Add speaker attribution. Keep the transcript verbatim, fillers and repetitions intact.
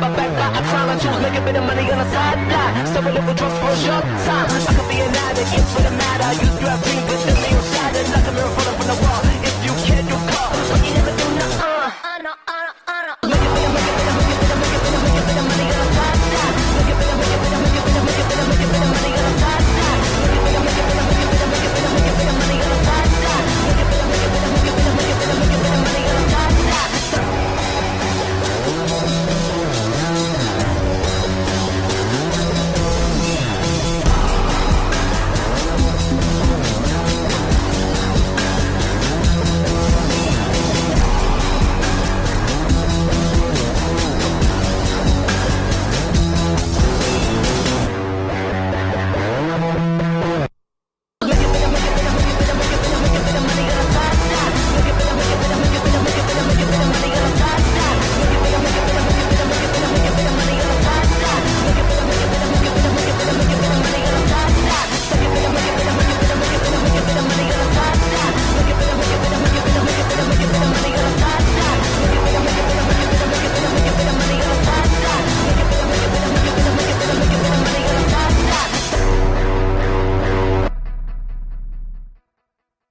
Speaker 1: my back by a trying to choose, make a bit of money on the sideline. So a little drugs for a short time. I could be an addict, it's for the matter. You grab things with the real side, like a mirror falling from the wall. If you can, you call, but you never do nothing. Uh, uh, no, uh, uh.